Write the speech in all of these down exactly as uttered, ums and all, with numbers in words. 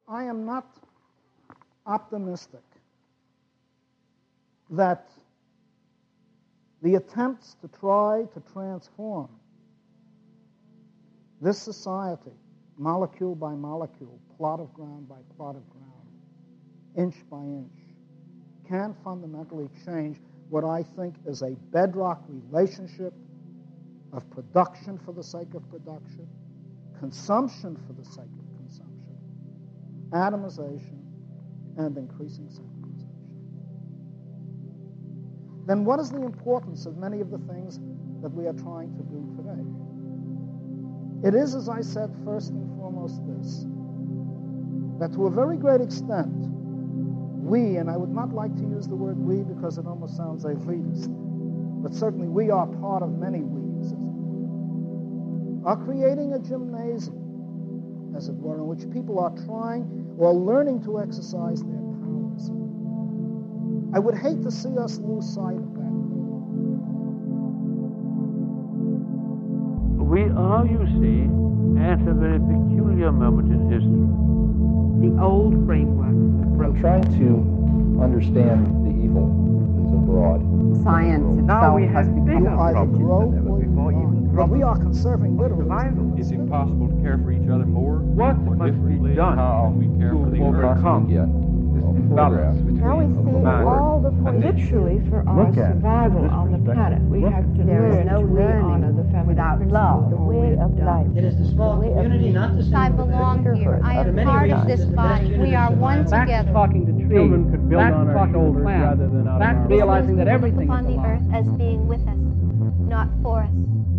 I am not optimistic that the attempts to try to transform this society, molecule by molecule, plot of ground by plot of ground, inch by inch, can fundamentally change what I think is a bedrock relationship of production for the sake of production, consumption for the sake of consumption, atomization, and increasing centralization. Then what is the importance of many of the things that we are trying to do today? It is, as I said, first and foremost this, that to a very great extent, we, and I would not like to use the word we because it almost sounds elitist, but certainly we are part of many we's, as it were, are creating a gymnasium, as it were, in which people are trying or learning to exercise their powers. I would hate to see us lose sight of that. We are, you see, at a very peculiar moment in history. The old framework I'm trying to understand the evil that's abroad. Science Now itself we has have become bigger either problems grow than ever or you before, die. even Well, we are problems conserving of literally. survival. It's impossible to care for each other more What or must be differently done than we care for the to earth. overcome Get this a imbalance photograph Now we between see man all the and nature? literally for our Look at it survival from this on the perspective. planet. We Look have to There is learn no to re-honor learning the feminine without principle, love. the way of life. It is the small The way of community, not the being. I single belong here. I am many part of reasons, this it's the best body. unit We of are one survival. Back to together. talking to trees. Children could build Back on to our talking to shoulders plants. rather than out of Back our to realizing that everything upon is the alive. earth as being with us, not for us.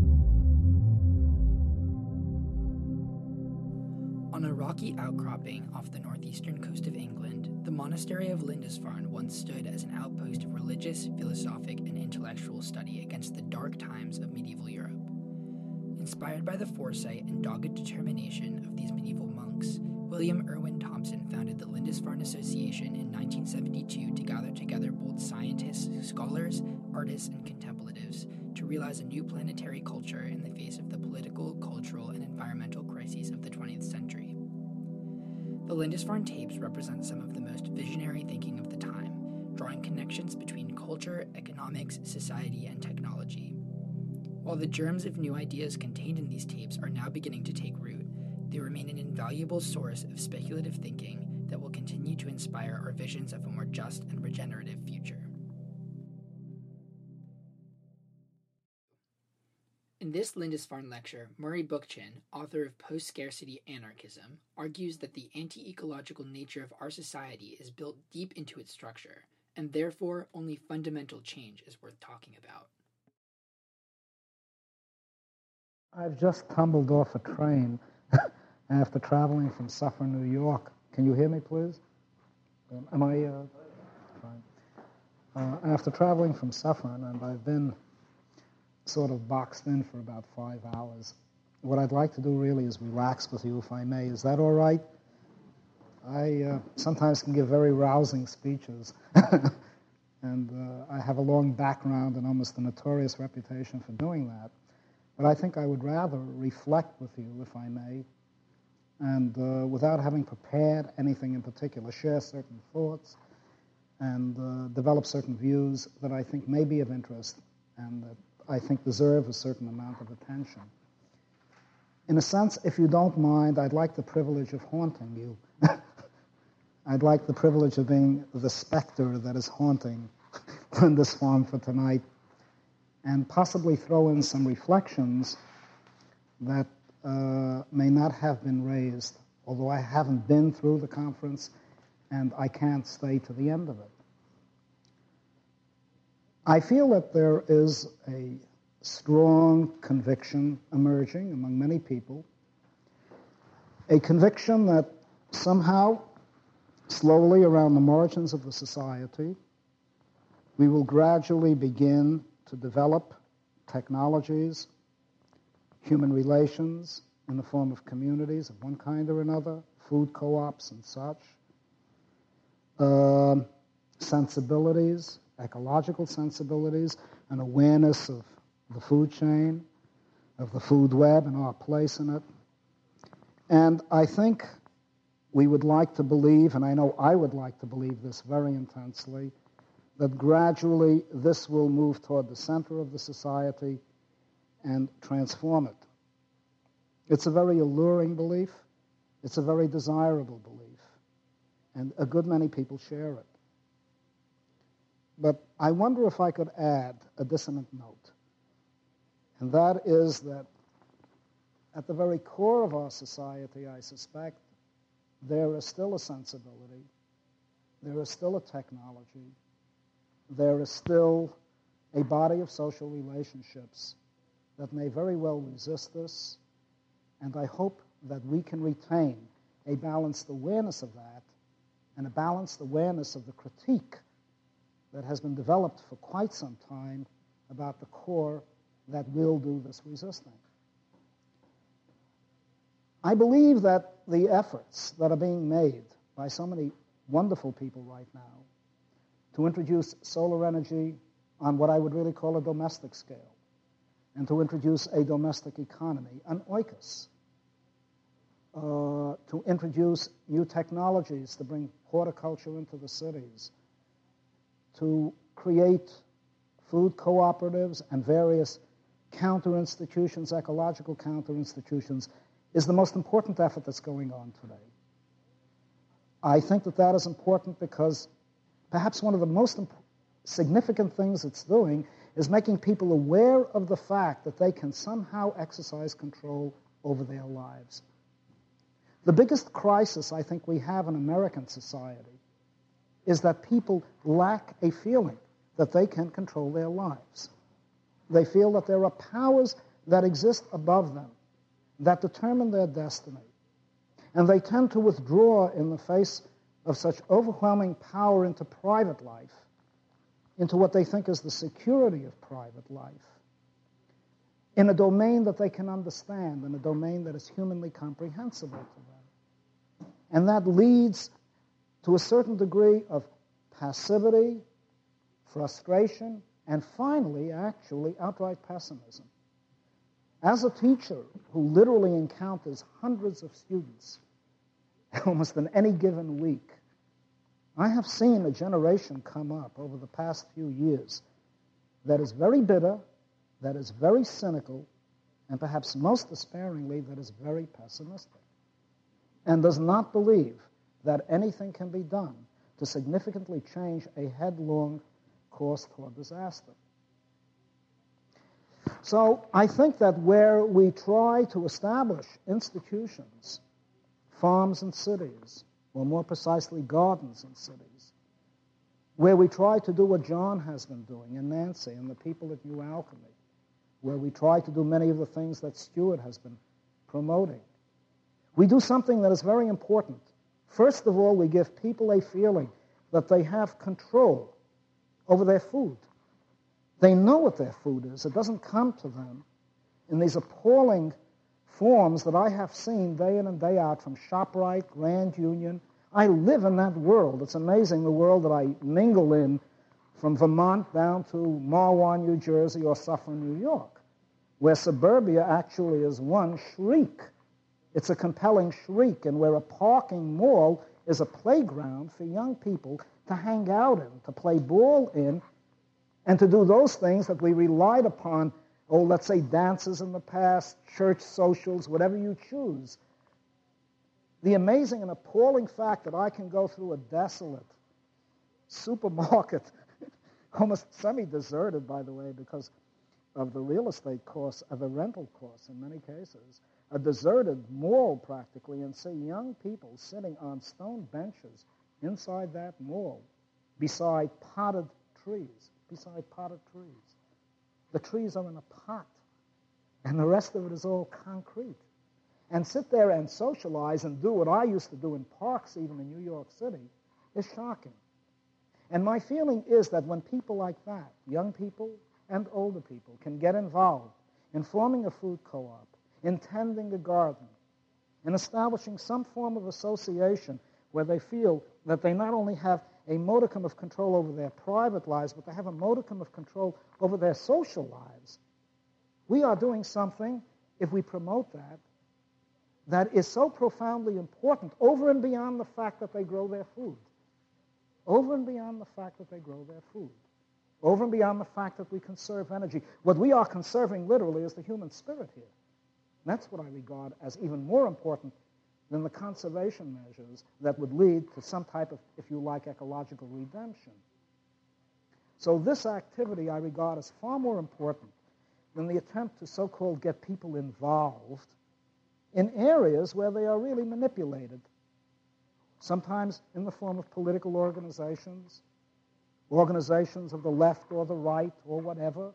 On a rocky outcropping off the northeastern coast of England, the monastery of Lindisfarne once stood as an outpost of religious, philosophic, and intellectual study against the dark times of medieval Europe. Inspired by the foresight and dogged determination of these medieval monks, William Irwin Thompson founded the Lindisfarne Association in nineteen seventy-two to gather together both scientists, scholars, artists, and contemplatives to realize a new planetary culture in the face of the political, cultural, and environmental crises of the twentieth century. The Lindisfarne tapes represent some of the most visionary thinking of the time, drawing connections between culture, economics, society, and technology. While the germs of new ideas contained in these tapes are now beginning to take root, they remain an invaluable source of speculative thinking that will continue to inspire our visions of a more just and regenerative future. In this Lindisfarne lecture, Murray Bookchin, author of Post-Scarcity Anarchism, argues that the anti-ecological nature of our society is built deep into its structure, and therefore only fundamental change is worth talking about. I've just tumbled off a train after traveling from Suffern, New York. Can you hear me, please? Um, am I uh, fine? Uh, after traveling from Suffern, and I've been sort of boxed in for about five hours. What I'd like to do really is relax with you, if I may. Is that all right? I uh, sometimes can give very rousing speeches, and uh, I have a long background and almost a notorious reputation for doing that. But I think I would rather reflect with you, if I may, and uh, without having prepared anything in particular, share certain thoughts and uh, develop certain views that I think may be of interest and that I think deserve a certain amount of attention. In a sense, if you don't mind, I'd like the privilege of haunting you. I'd like the privilege of being the specter that is haunting Lindisfarne for tonight, and possibly throw in some reflections that uh, may not have been raised, although I haven't been through the conference and I can't stay to the end of it. I feel that there is a strong conviction emerging among many people, a conviction that somehow, slowly around the margins of the society, we will gradually begin to develop technologies, human relations in the form of communities of one kind or another, food co-ops and such, uh, sensibilities, ecological sensibilities, an awareness of the food chain, of the food web and our place in it. And I think we would like to believe, and I know I would like to believe this very intensely, that gradually this will move toward the center of the society and transform it. It's a very alluring belief. It's a very desirable belief. And a good many people share it. But I wonder if I could add a dissonant note. And that is that at the very core of our society, I suspect, there is still a sensibility, there is still a technology, there is still a body of social relationships that may very well resist this, and I hope that we can retain a balanced awareness of that and a balanced awareness of the critique that has been developed for quite some time about the core that will do this resisting. I believe that the efforts that are being made by so many wonderful people right now to introduce solar energy on what I would really call a domestic scale and to introduce a domestic economy, an oikos, uh, to introduce new technologies to bring horticulture into the cities, to create food cooperatives and various counter-institutions, ecological counter-institutions, is the most important effort that's going on today. I think that that is important because perhaps one of the most imp- significant things it's doing is making people aware of the fact that they can somehow exercise control over their lives. The biggest crisis I think we have in American society is that people lack a feeling that they can control their lives. They feel that there are powers that exist above them that determine their destiny. And they tend to withdraw in the face of such overwhelming power into private life, into what they think is the security of private life, in a domain that they can understand, in a domain that is humanly comprehensible to them. And that leads to a certain degree of passivity, frustration, and finally, actually, outright pessimism. As a teacher who literally encounters hundreds of students almost in any given week, I have seen a generation come up over the past few years that is very bitter, that is very cynical, and perhaps most despairingly, that is very pessimistic, and does not believe that anything can be done to significantly change a headlong course toward disaster. So I think that where we try to establish institutions, farms and cities, or more precisely gardens and cities, where we try to do what John has been doing and Nancy and the people at New Alchemy, where we try to do many of the things that Stuart has been promoting, we do something that is very important. First of all, we give people a feeling that they have control over their food. They know what their food is. It doesn't come to them in these appalling forms that I have seen day in and day out from ShopRite, Grand Union. I live in that world. It's amazing, the world that I mingle in from Vermont down to Marwan, New Jersey, or Suffern, New York, where suburbia actually is one shriek. It's a compelling shriek, and where a parking mall is a playground for young people to hang out in, to play ball in, and to do those things that we relied upon, oh, let's say dances in the past, church socials, whatever you choose. The amazing and appalling fact that I can go through a desolate supermarket, almost semi-deserted, by the way, because of the real estate costs, of the rental costs in many cases, a deserted mall practically, and see young people sitting on stone benches inside that mall beside potted trees. beside potted trees. The trees are in a pot, and the rest of it is all concrete. And sit there and socialize and do what I used to do in parks, even in New York City, is shocking. And my feeling is that when people like that, young people and older people, can get involved in forming a food co-op, in tending a garden, in establishing some form of association where they feel that they not only have a modicum of control over their private lives, but they have a modicum of control over their social lives. We are doing something, if we promote that, that is so profoundly important over and beyond the fact that they grow their food. Over and beyond the fact that they grow their food. Over and beyond the fact that we conserve energy. What we are conserving literally is the human spirit here. And that's what I regard as even more important than the conservation measures that would lead to some type of, if you like, ecological redemption. So this activity I regard as far more important than the attempt to so-called get people involved in areas where they are really manipulated, sometimes in the form of political organizations, organizations of the left or the right or whatever,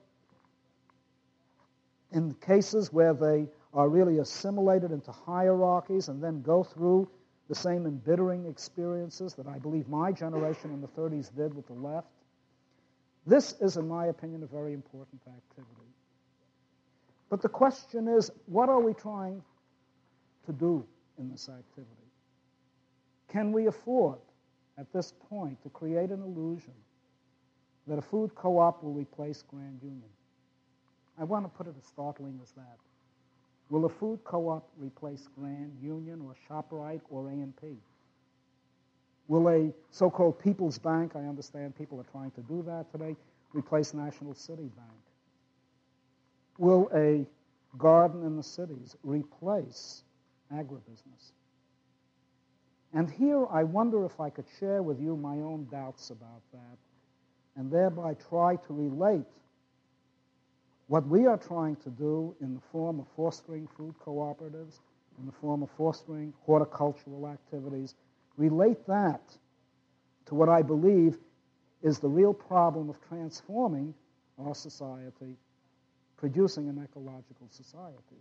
in cases where they are really assimilated into hierarchies and then go through the same embittering experiences that I believe my generation in the thirties did with the left. This is, in my opinion, a very important activity. But the question is, what are we trying to do in this activity? Can we afford, at this point, to create an illusion that a food co-op will replace Grand Union? I want to put it as startling as that. Will a food co-op replace Grand Union or ShopRite or A and P? Will a so-called People's Bank, I understand people are trying to do that today, replace National City Bank? Will a garden in the cities replace agribusiness? And here I wonder if I could share with you my own doubts about that and thereby try to relate what we are trying to do in the form of fostering food cooperatives, in the form of fostering horticultural activities, relate that to what I believe is the real problem of transforming our society, producing an ecological society.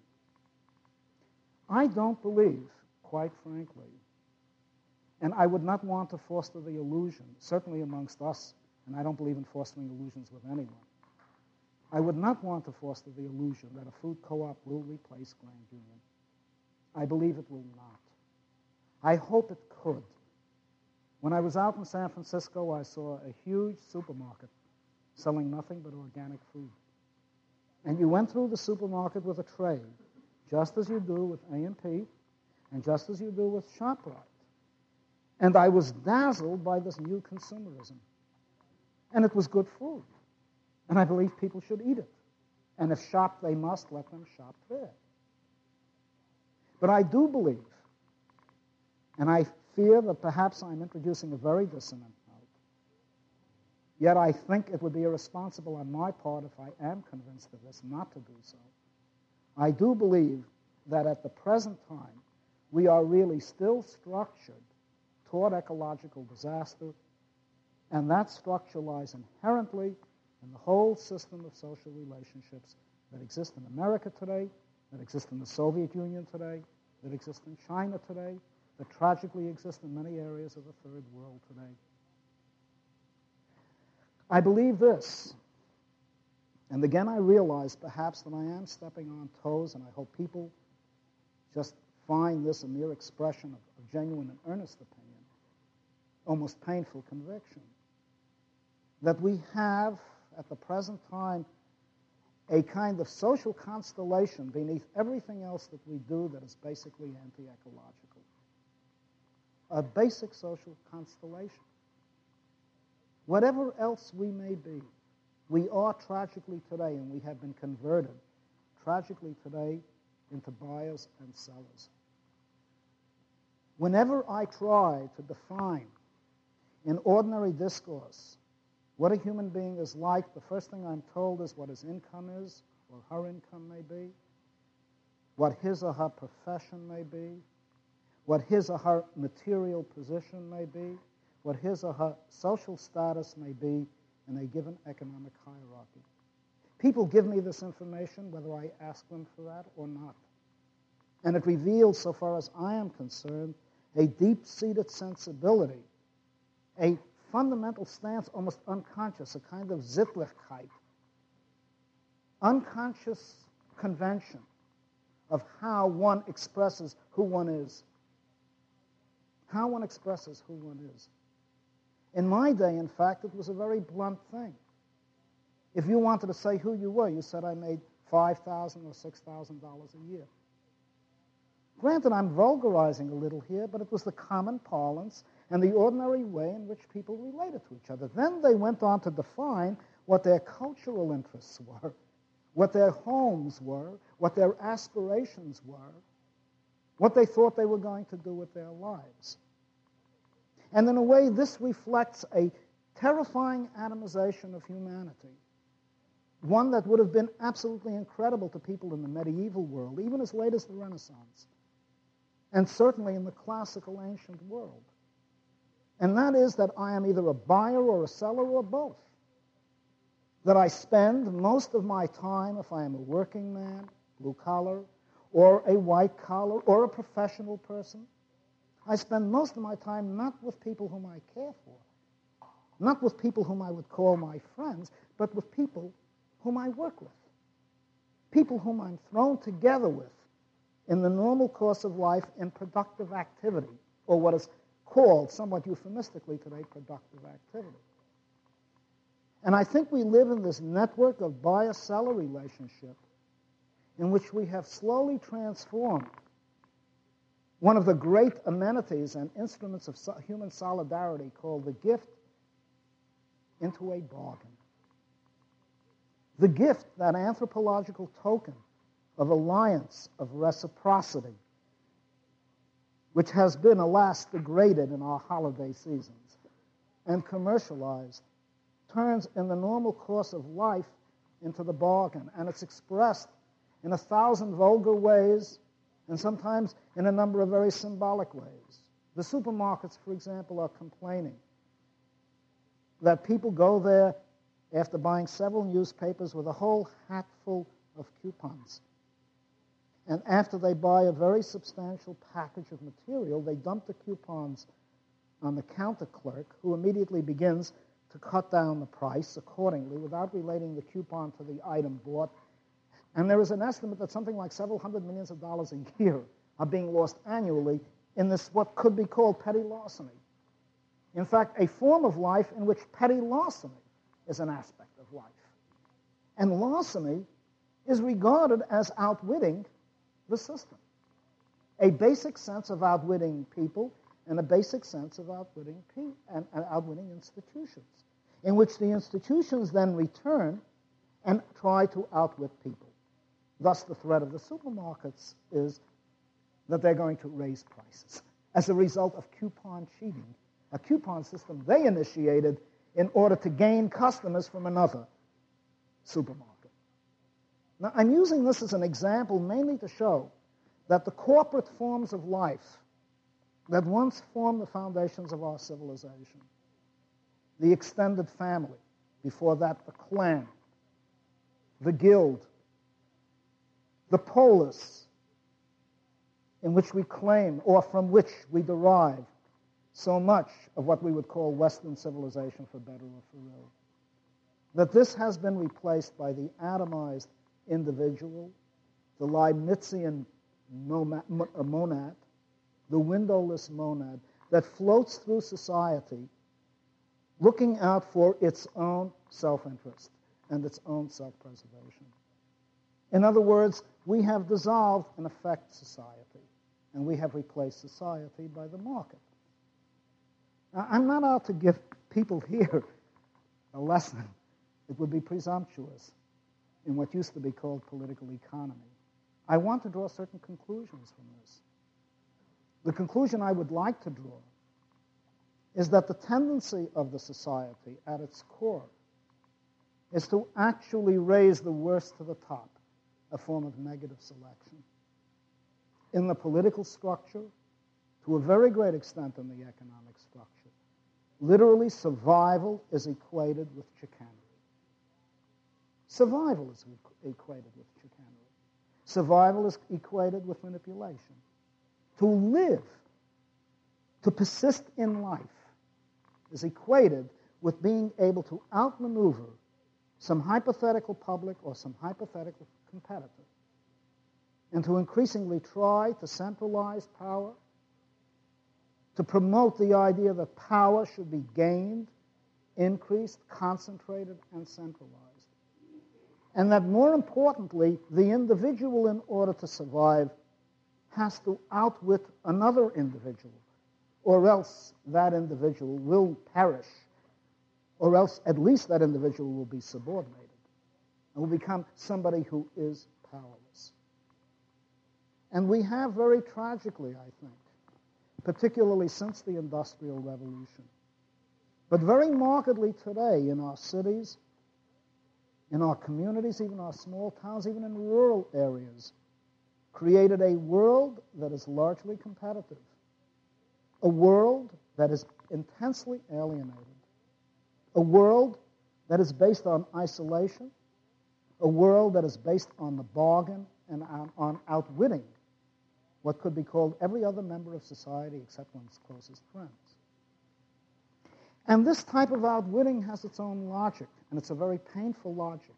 I don't believe, quite frankly, and I would not want to foster the illusion, certainly amongst us, and I don't believe in fostering illusions with anyone. I would not want to foster the illusion that a food co-op will replace Grand Union. I believe it will not. I hope it could. When I was out in San Francisco, I saw a huge supermarket selling nothing but organic food. And you went through the supermarket with a tray, just as you do with A and P, and just as you do with ShopRite. And I was dazzled by this new consumerism. And it was good food. And I believe people should eat it. And if shop they must, let them shop there. But I do believe, and I fear that perhaps I'm introducing a very dissonant note, yet I think it would be irresponsible on my part if I am convinced of this not to do so. I do believe that at the present time, we are really still structured toward ecological disaster, and that structure lies inherently in the whole system of social relationships that exist in America today, that exist in the Soviet Union today, that exist in China today, that tragically exist in many areas of the third world today. I believe this, and again I realize perhaps that I am stepping on toes, and I hope people just find this a mere expression of, of genuine and earnest opinion, almost painful conviction, that we have at the present time a kind of social constellation beneath everything else that we do that is basically anti-ecological. A basic social constellation. Whatever else we may be, we are tragically today, and we have been converted tragically today into buyers and sellers. Whenever I try to define in ordinary discourse what a human being is like, the first thing I'm told is what his income is, or her income may be, what his or her profession may be, what his or her material position may be, what his or her social status may be in a given economic hierarchy. People give me this information whether I ask them for that or not. And it reveals, so far as I am concerned, a deep-seated sensibility, a fundamental stance, almost unconscious, a kind of Sittlichkeit, unconscious convention of how one expresses who one is. How one expresses who one is. In my day, in fact, it was a very blunt thing. If you wanted to say who you were, you said, I made five thousand dollars or six thousand dollars a year. Granted, I'm vulgarizing a little here, but it was the common parlance and the ordinary way in which people related to each other. Then they went on to define what their cultural interests were, what their homes were, what their aspirations were, what they thought they were going to do with their lives. And in a way, this reflects a terrifying atomization of humanity, one that would have been absolutely incredible to people in the medieval world, even as late as the Renaissance, and certainly in the classical ancient world. And that is that I am either a buyer or a seller or both. That I spend most of my time, if I am a working man, blue collar, or a white collar, or a professional person, I spend most of my time not with people whom I care for, not with people whom I would call my friends, but with people whom I work with, people whom I'm thrown together with in the normal course of life in productive activity, or what is called somewhat euphemistically today productive activity. And I think we live in this network of buyer-seller relationship in which we have slowly transformed one of the great amenities and instruments of so- human solidarity called the gift into a bargain. The gift, that anthropological token of alliance, of reciprocity, which has been, alas, degraded in our holiday seasons and commercialized, turns in the normal course of life into the bargain. And it's expressed in a thousand vulgar ways and sometimes in a number of very symbolic ways. The supermarkets, for example, are complaining that people go there after buying several newspapers with a whole hatful of coupons. And after they buy a very substantial package of material, they dump the coupons on the counter clerk, who immediately begins to cut down the price accordingly without relating the coupon to the item bought. And there is an estimate that something like several hundred millions of dollars a year are being lost annually in this what could be called petty larceny. In fact, a form of life in which petty larceny is an aspect of life. And larceny is regarded as outwitting the system. A basic sense of outwitting people and a basic sense of outwitting pe- and, and outwitting institutions, in which the institutions then return and try to outwit people. Thus, the threat of the supermarkets is that they're going to raise prices as a result of coupon cheating, a coupon system they initiated in order to gain customers from another supermarket. Now, I'm using this as an example mainly to show that the corporate forms of life that once formed the foundations of our civilization, the extended family, before that the clan, the guild, the polis, in which we claim, or from which we derive, so much of what we would call Western civilization, for better or for ill, that this has been replaced by the atomized individual, the Leibnizian monad, the windowless monad, that floats through society looking out for its own self-interest and its own self-preservation. In other words, we have dissolved, in effect, society, and we have replaced society by the market. Now, I'm not out to give people here a lesson. It would be presumptuous in what used to be called political economy. I want to draw certain conclusions from this. The conclusion I would like to draw is that the tendency of the society at its core is to actually raise the worst to the top, a form of negative selection. In the political structure, to a very great extent in the economic structure, literally survival is equated with chicanery. Survival is equated with chicanery. Survival is equated with manipulation. To live, to persist in life, is equated with being able to outmaneuver some hypothetical public or some hypothetical competitor, and to increasingly try to centralize power, to promote the idea that power should be gained, increased, concentrated, and centralized. And that, more importantly, the individual, in order to survive, has to outwit another individual, or else that individual will perish, or else at least that individual will be subordinated and will become somebody who is powerless. And we have very tragically, I think, particularly since the Industrial Revolution, but very markedly today in our cities, in our communities, even our small towns, even in rural areas, created a world that is largely competitive, a world that is intensely alienated, a world that is based on isolation, a world that is based on the bargain and on, on outwitting what could be called every other member of society except one's closest friends. And this type of outwitting has its own logic, and it's a very painful logic.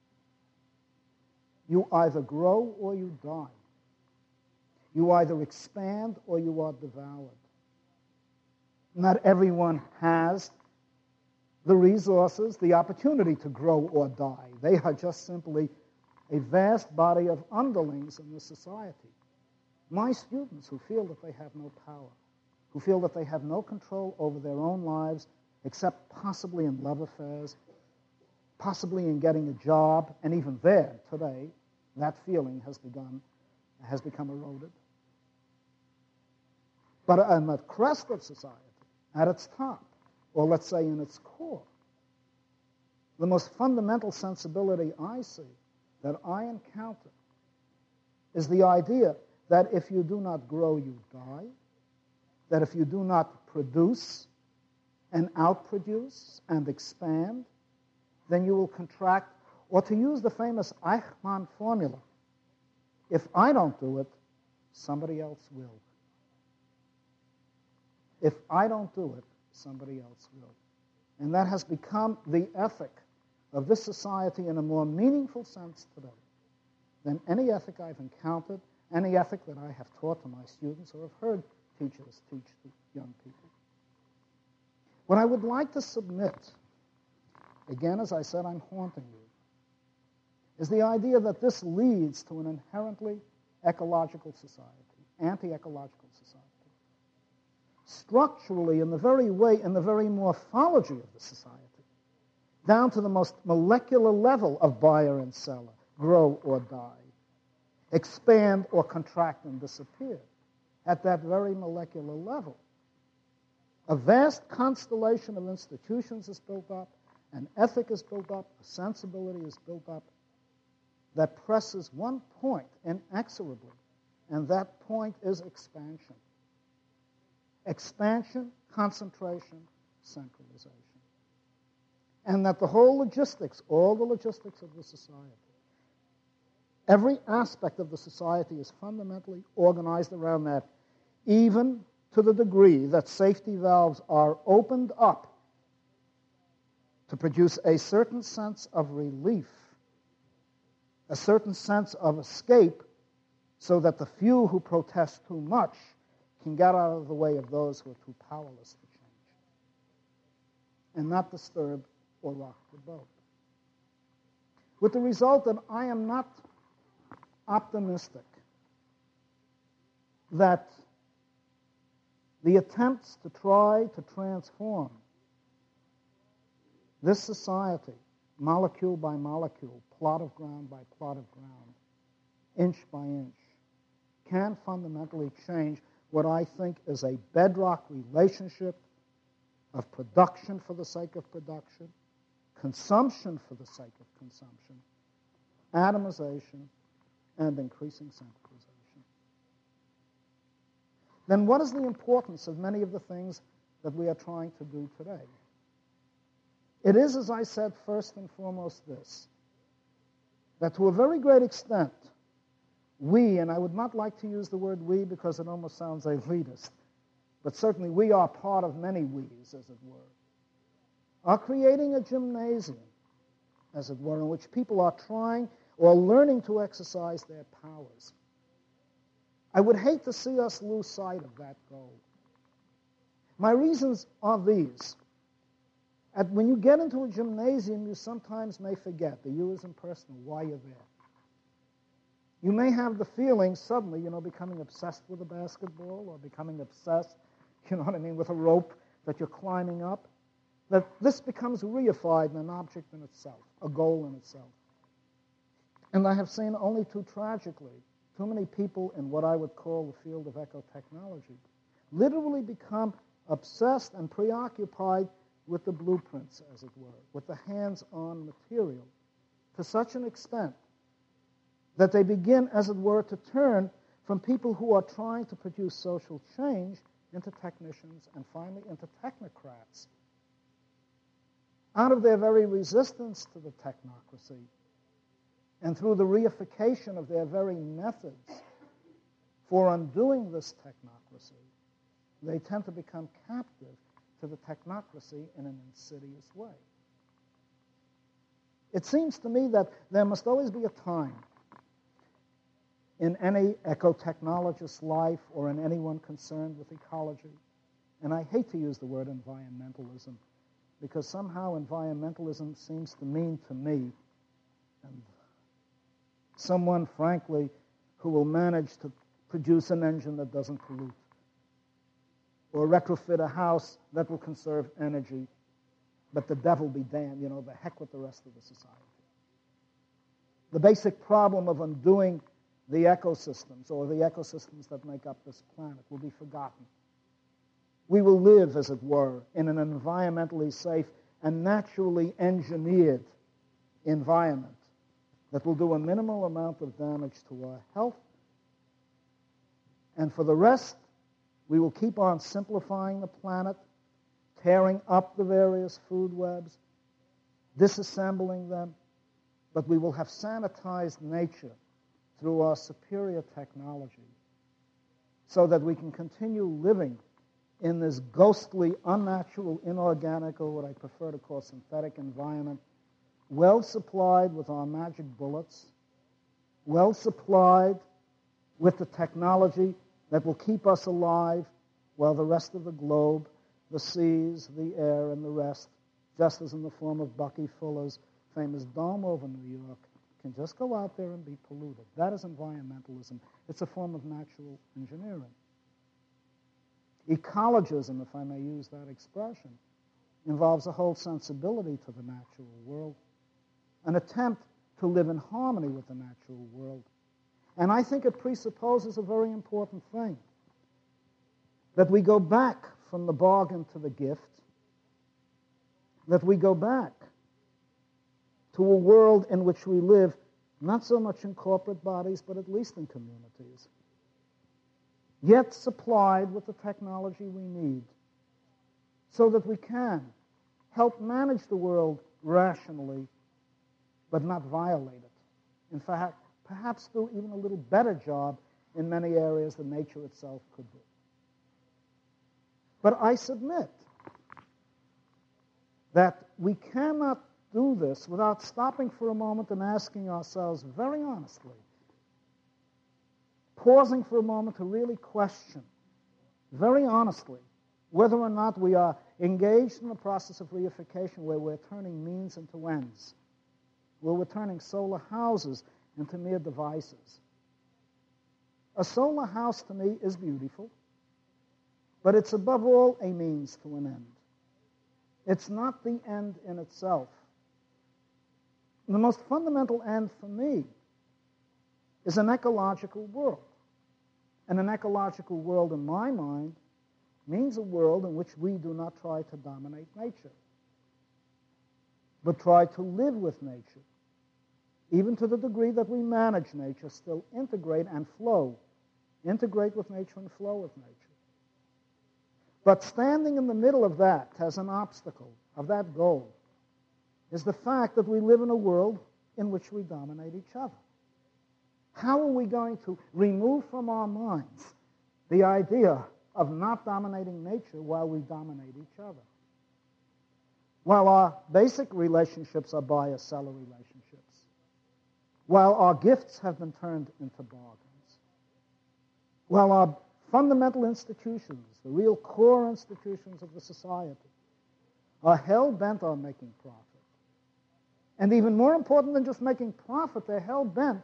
You either grow or you die. You either expand or you are devoured. Not everyone has the resources, the opportunity to grow or die. They are just simply a vast body of underlings in this society. My students who feel that they have no power, who feel that they have no control over their own lives except possibly in love affairs, possibly in getting a job, and even there today, that feeling has begun, has become eroded. But on the crest of society, at its top, or let's say in its core, the most fundamental sensibility I see, that I encounter, is the idea that if you do not grow, you die, that if you do not produce and outproduce and expand, then you will contract, or to use the famous Eichmann formula, if I don't do it, somebody else will. If I don't do it, somebody else will. And that has become the ethic of this society in a more meaningful sense today than any ethic I've encountered, any ethic that I have taught to my students or have heard teachers teach to young people. What I would like to submit, again, as I said, I'm haunting you, is the idea that this leads to an inherently ecological society, anti-ecological society. Structurally, in the very way, in the very morphology of the society, down to the most molecular level of buyer and seller, grow or die, expand or contract and disappear, at that very molecular level. A vast constellation of institutions is built up, an ethic is built up, a sensibility is built up that presses one point inexorably, and that point is expansion. Expansion, concentration, centralization. And that the whole logistics, all the logistics of the society, every aspect of the society is fundamentally organized around that, even to the degree that safety valves are opened up to produce a certain sense of relief, a certain sense of escape, so that the few who protest too much can get out of the way of those who are too powerless to change and not disturb or rock the boat. With the result that I am not optimistic that the attempts to try to transform this society, molecule by molecule, plot of ground by plot of ground, inch by inch, can fundamentally change what I think is a bedrock relationship of production for the sake of production, consumption for the sake of consumption, atomization, and increasing centralization. Then what is the importance of many of the things that we are trying to do today? It is, as I said, first and foremost this, that to a very great extent, we, and I would not like to use the word we because it almost sounds elitist, but certainly we are part of many we's, as it were, are creating a gymnasium, as it were, in which people are trying or learning to exercise their powers. I would hate to see us lose sight of that goal. My reasons are these. At, when you get into a gymnasium, you sometimes may forget, the you is impersonal, why you're there. You may have the feeling suddenly, you know, becoming obsessed with a basketball or becoming obsessed, you know what I mean, with a rope that you're climbing up, that this becomes reified in an object in itself, a goal in itself. And I have seen only too tragically, too many people in what I would call the field of ecotechnology literally become obsessed and preoccupied with the blueprints, as it were, with the hands-on material, to such an extent that they begin, as it were, to turn from people who are trying to produce social change into technicians and finally into technocrats. Out of their very resistance to the technocracy and through the reification of their very methods for undoing this technocracy, they tend to become captive to the technocracy in an insidious way. It seems to me that there must always be a time in any ecotechnologist's life or in anyone concerned with ecology, and I hate to use the word environmentalism because somehow environmentalism seems to mean to me and someone, frankly, who will manage to produce an engine that doesn't pollute, or retrofit a house that will conserve energy, but the devil be damned, you know, the heck with the rest of the society. The basic problem of undoing the ecosystems, or the ecosystems that make up this planet, will be forgotten. We will live, as it were, in an environmentally safe and naturally engineered environment that will do a minimal amount of damage to our health. And for the rest, we will keep on simplifying the planet, tearing up the various food webs, disassembling them, but we will have sanitized nature through our superior technology so that we can continue living in this ghostly, unnatural, inorganic, or what I prefer to call synthetic environment, well supplied with our magic bullets, well supplied with the technology that will keep us alive while the rest of the globe, the seas, the air, and the rest, just as in the form of Bucky Fuller's famous dome over New York, can just go out there and be polluted. That is environmentalism. It's a form of natural engineering. Ecologism, if I may use that expression, involves a whole sensibility to the natural world, an attempt to live in harmony with the natural world. And I think it presupposes a very important thing, that we go back from the bargain to the gift, that we go back to a world in which we live not so much in corporate bodies, but at least in communities, yet supplied with the technology we need so that we can help manage the world rationally, but not violate it. In fact, perhaps do even a little better job in many areas than nature itself could do. But I submit that we cannot do this without stopping for a moment and asking ourselves very honestly, pausing for a moment to really question very honestly whether or not we are engaged in the process of reification where we're turning means into ends, where we're turning solar houses into mere devices. A solar house, to me, is beautiful, but it's above all a means to an end. It's not the end in itself. The most fundamental end for me is an ecological world. And an ecological world, in my mind, means a world in which we do not try to dominate nature, but try to live with nature, even to the degree that we manage nature, still integrate and flow, integrate with nature and flow with nature. But standing in the middle of that as an obstacle, of that goal, is the fact that we live in a world in which we dominate each other. How are we going to remove from our minds the idea of not dominating nature while we dominate each other? While our basic relationships are buyer-seller relationships, while our gifts have been turned into bargains, while our fundamental institutions, the real core institutions of the society, are hell-bent on making profit. And even more important than just making profit, they're hell-bent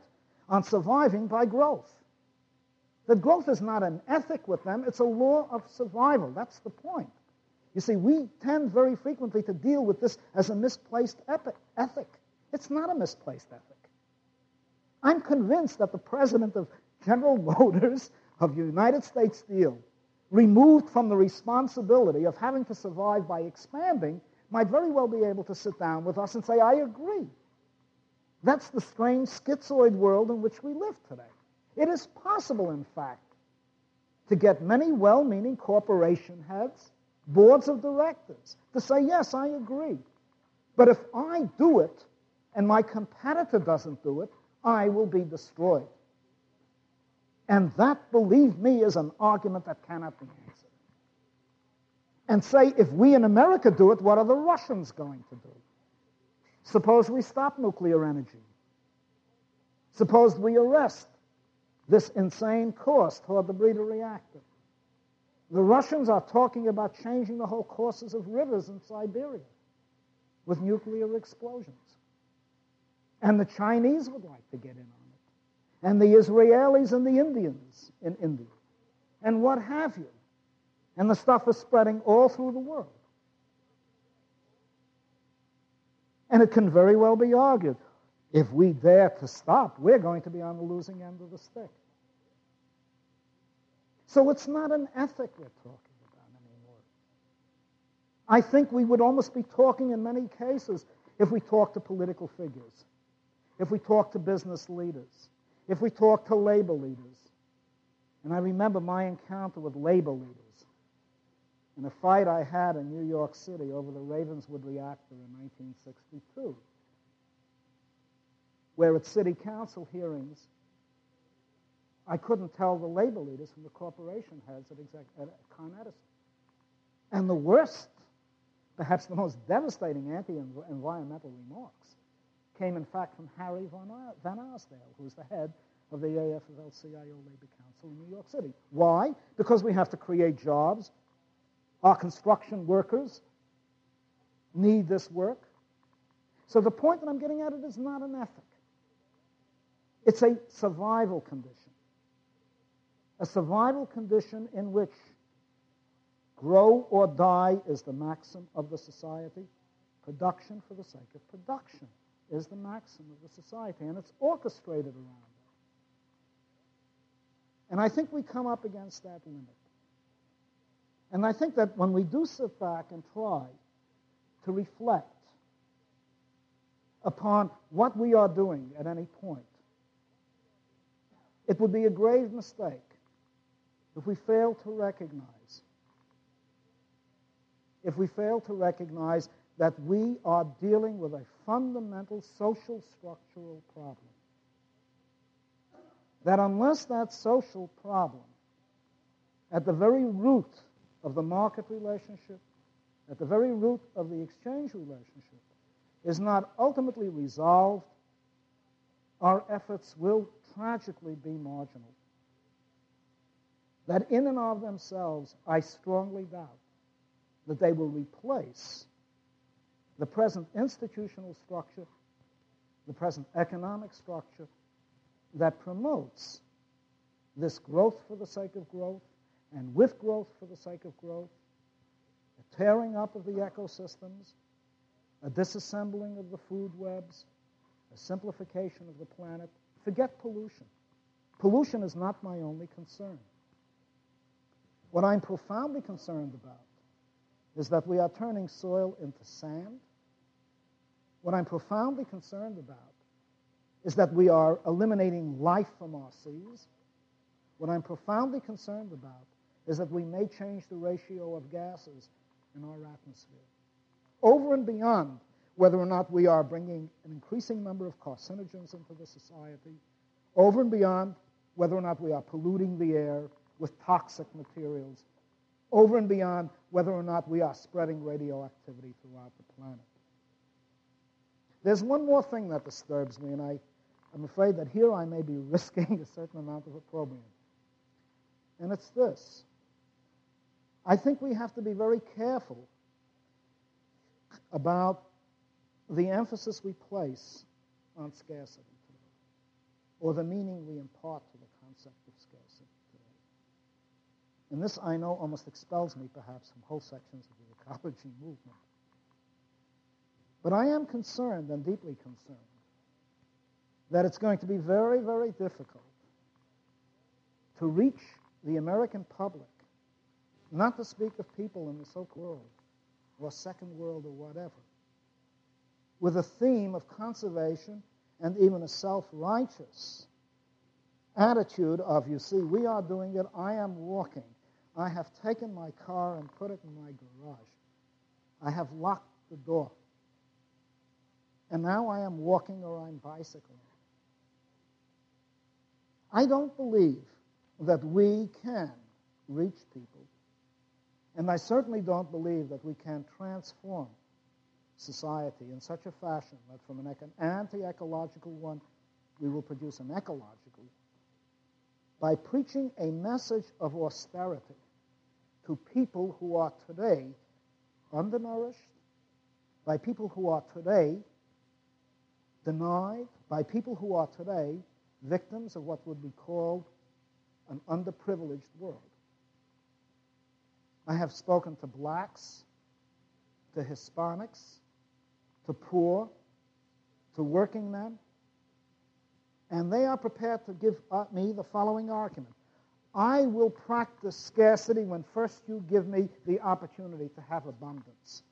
on surviving by growth. That growth is not an ethic with them, it's a law of survival. That's the point. You see, we tend very frequently to deal with this as a misplaced epi- ethic. It's not a misplaced ethic. I'm convinced that the president of General Motors of United States Steel, removed from the responsibility of having to survive by expanding, might very well be able to sit down with us and say, I agree. That's the strange schizoid world in which we live today. It is possible, in fact, to get many well-meaning corporation heads, boards of directors, to say, yes, I agree. But if I do it and my competitor doesn't do it, I will be destroyed. And that, believe me, is an argument that cannot be answered. And say, if we in America do it, what are the Russians going to do? Suppose we stop nuclear energy. Suppose we arrest this insane course toward the breeder reactor. The Russians are talking about changing the whole courses of rivers in Siberia with nuclear explosions. And the Chinese would like to get in on it. And the Israelis and the Indians in India. And what have you. And the stuff is spreading all through the world. And it can very well be argued, if we dare to stop, we're going to be on the losing end of the stick. So it's not an ethic we're talking about anymore. I think we would almost be talking in many cases if we talk to political figures, if we talk to business leaders, if we talk to labor leaders. And I remember my encounter with labor leaders in a fight I had in New York City over the Ravenswood reactor in nineteen sixty-two, where at city council hearings, I couldn't tell the labor leaders from the corporation heads at, exec- at Con Edison. And the worst, perhaps the most devastating anti-environmental remarks came, in fact, from Harry Van Arsdale, who's the head of the A F L C I O Labor Council in New York City. Why? Because we have to create jobs. Our construction workers need this work. So the point that I'm getting at it is not an ethic. It's a survival condition. A survival condition in which grow or die is the maxim of the society. Production for the sake of production is the maxim of the society, and it's orchestrated around it. And I think we come up against that limit. And I think that when we do sit back and try to reflect upon what we are doing at any point, it would be a grave mistake if we fail to recognize, if we fail to recognize that we are dealing with a fundamental social structural problem. That unless that social problem, at the very root of the market relationship, at the very root of the exchange relationship, is not ultimately resolved, our efforts will tragically be marginal. That in and of themselves, I strongly doubt that they will replace the present institutional structure, the present economic structure that promotes this growth for the sake of growth, and with growth for the sake of growth, a tearing up of the ecosystems, a disassembling of the food webs, a simplification of the planet. Forget pollution. Pollution is not my only concern. What I'm profoundly concerned about is that we are turning soil into sand. What I'm profoundly concerned about is that we are eliminating life from our seas. What I'm profoundly concerned about is that we may change the ratio of gases in our atmosphere. Over and beyond whether or not we are bringing an increasing number of carcinogens into the society, over and beyond whether or not we are polluting the air with toxic materials, over and beyond whether or not we are spreading radioactivity throughout the planet. There's one more thing that disturbs me, and I, I'm afraid that here I may be risking a certain amount of opprobrium. And it's this. I think we have to be very careful about the emphasis we place on scarcity today. or the meaning we impart to the concept of scarcity today. And this, I know, almost expels me, perhaps, from whole sections of the ecology movement. But I am concerned, and deeply concerned, that it's going to be very, very difficult to reach the American public, not to speak of people in the so-called world, or second world, or whatever, with a theme of conservation and even a self-righteous attitude of, you see, we are doing it, I am walking. I have taken my car and put it in my garage. I have locked the door. And now I am walking or I'm bicycling. I don't believe that we can reach people. And I certainly don't believe that we can transform society in such a fashion that from an anti-ecological one, we will produce an ecological one. By preaching a message of austerity to people who are today undernourished, by people who are today denied, by people who are today victims of what would be called an underprivileged world. I have spoken to blacks, to Hispanics, to poor, to working men, and they are prepared to give me the following argument. I will practice scarcity when first you give me the opportunity to have abundance.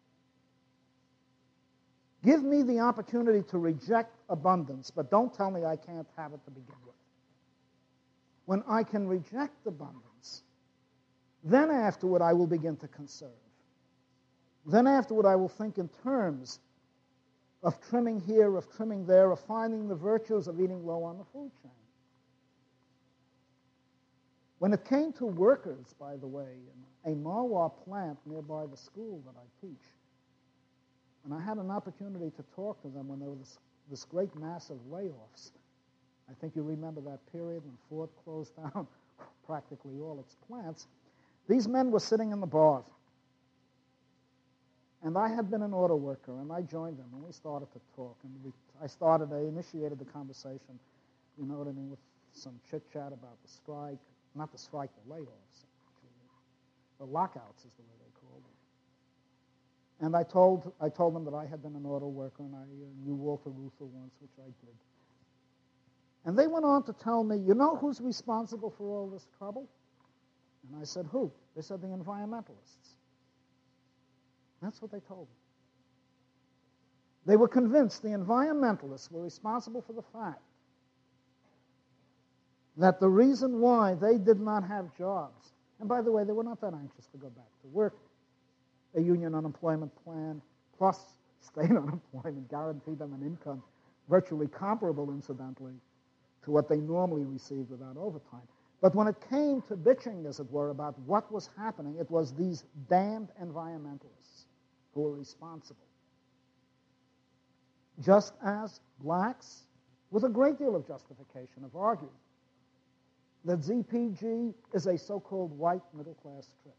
Give me the opportunity to reject abundance, but don't tell me I can't have it to begin with. When I can reject abundance, then afterward I will begin to conserve. Then afterward I will think in terms of trimming here, of trimming there, of finding the virtues of eating low on the food chain. When it came to workers, by the way, in a Marwar plant nearby the school that I teach, and I had an opportunity to talk to them when there was this, this great massive layoffs. I think you remember that period when Ford closed down practically all its plants. These men were sitting in the bars. And I had been an auto worker, and I joined them, and we started to talk. And we, I started, I initiated the conversation, you know what I mean, with some chit-chat about the strike. Not the strike, the layoffs, actually. The lockouts is the way they called it. And I told, I told them that I had been an auto worker, and I uh, knew Walter Reuther once, which I did. And they went on to tell me, you know who's responsible for all this trouble? And I said, who? They said, the environmentalists. That's what they told me. They were convinced the environmentalists were responsible for the fact that the reason why they did not have jobs, and by the way, they were not that anxious to go back to work, a union unemployment plan plus state unemployment guaranteed them an income virtually comparable, incidentally, to what they normally received without overtime. But when it came to bitching, as it were, about what was happening, it was these damned environmentalists who were responsible. Just as blacks, with a great deal of justification, have argued that Z P G is a so-called white middle-class trip.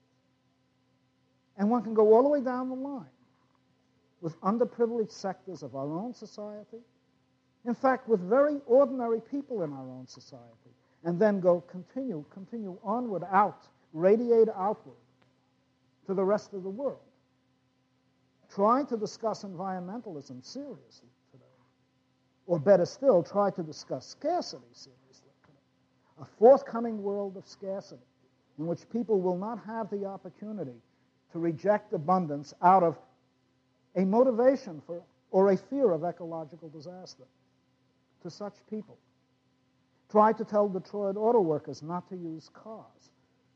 And one can go all the way down the line with underprivileged sectors of our own society, in fact, with very ordinary people in our own society, and then go continue, continue onward out, radiate outward to the rest of the world. Try to discuss environmentalism seriously today. Or better still, try to discuss scarcity seriously today. A forthcoming world of scarcity in which people will not have the opportunity to reject abundance out of a motivation for or a fear of ecological disaster. To such people, try to tell Detroit auto workers not to use cars.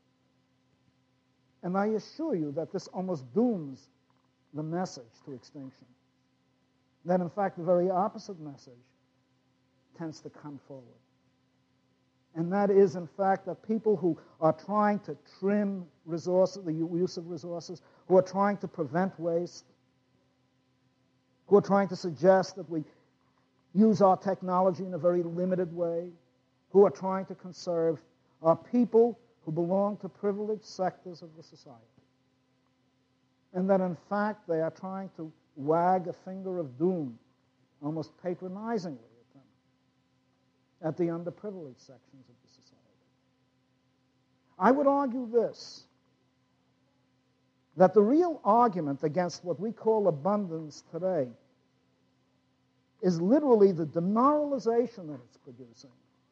And I assure you that this almost dooms the message to extinction. That, in fact, the very opposite message tends to come forward. And that is, in fact, that people who are trying to trim resources, the use of resources, who are trying to prevent waste, who are trying to suggest that we use our technology in a very limited way, who are trying to conserve, are people who belong to privileged sectors of the society. And that, in fact, they are trying to wag a finger of doom, almost patronizingly at them, at the underprivileged sections of the society. I would argue this, that the real argument against what we call abundance today is literally the demoralization that it's producing,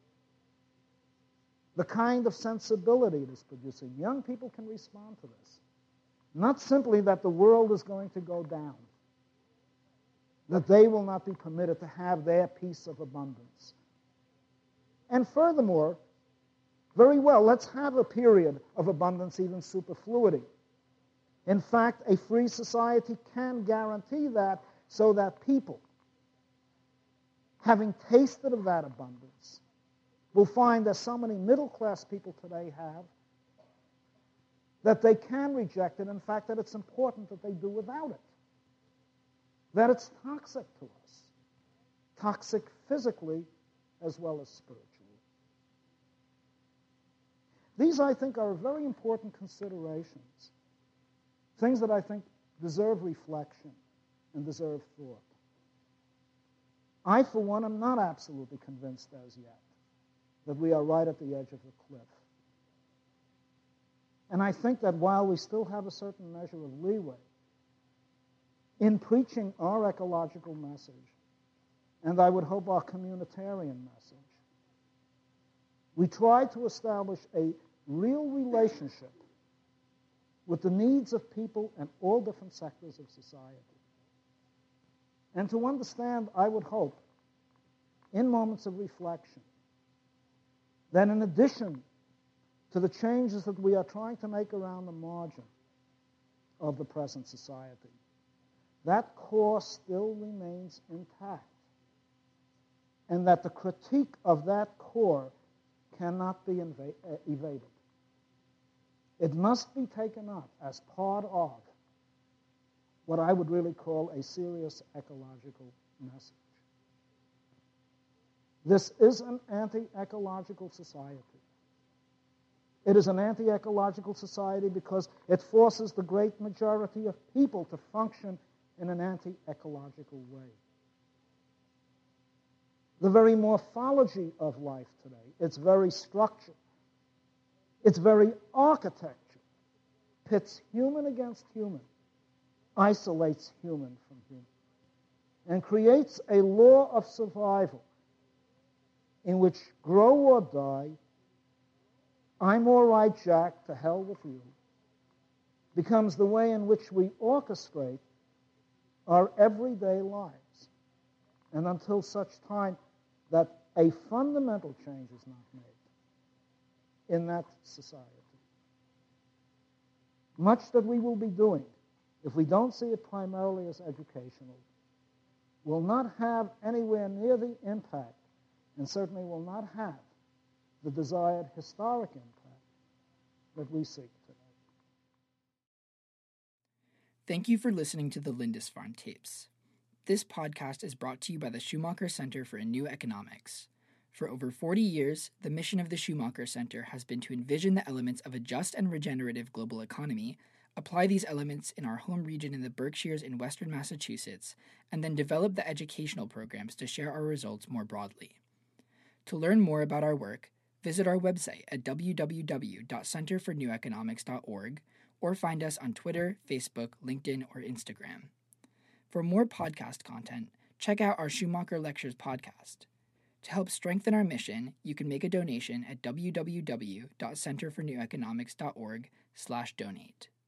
the kind of sensibility it is producing. Young people can respond to this. Not simply that the world is going to go down, that they will not be permitted to have their piece of abundance. And furthermore, very well, let's have a period of abundance, even superfluity. In fact, a free society can guarantee that, so that people, having tasted of that abundance, will find, as so many middle-class people today have, that they can reject it, in fact, that it's important that they do without it, that it's toxic to us, toxic physically as well as spiritually. These, I think, are very important considerations, things that I think deserve reflection and deserve thought. I, for one, am not absolutely convinced as yet that we are right at the edge of the cliff. And I think that while we still have a certain measure of leeway in preaching our ecological message, and I would hope our communitarian message, we try to establish a real relationship with the needs of people in all different sectors of society. And to understand, I would hope, in moments of reflection, that in addition to the changes that we are trying to make around the margin of the present society, that core still remains intact, and that the critique of that core cannot be inv- uh, evaded. It must be taken up as part of what I would really call a serious ecological message. This is an anti-ecological society. It is an anti-ecological society because it forces the great majority of people to function in an anti-ecological way. The very morphology of life today, its very structure, its very architecture, pits human against human, isolates human from human, and creates a law of survival in which grow or die, I'm all right, Jack, to hell with you, becomes the way in which we orchestrate our everyday lives. And until such time that a fundamental change is not made in that society, much that we will be doing, if we don't see it primarily as educational, will not have anywhere near the impact, and certainly will not have the desired historic impact that we seek today. Thank you for listening to the Lindisfarne Tapes. This podcast is brought to you by the Schumacher Center for a New Economics. For over forty years, the mission of the Schumacher Center has been to envision the elements of a just and regenerative global economy, apply these elements in our home region in the Berkshires in western Massachusetts, and then develop the educational programs to share our results more broadly. To learn more about our work, visit our website at w w w dot center for new economics dot org or find us on Twitter, Facebook, LinkedIn, or Instagram. For more podcast content, check out our Schumacher Lectures podcast. To help strengthen our mission, you can make a donation at w w w dot center for new economics dot org slash donate.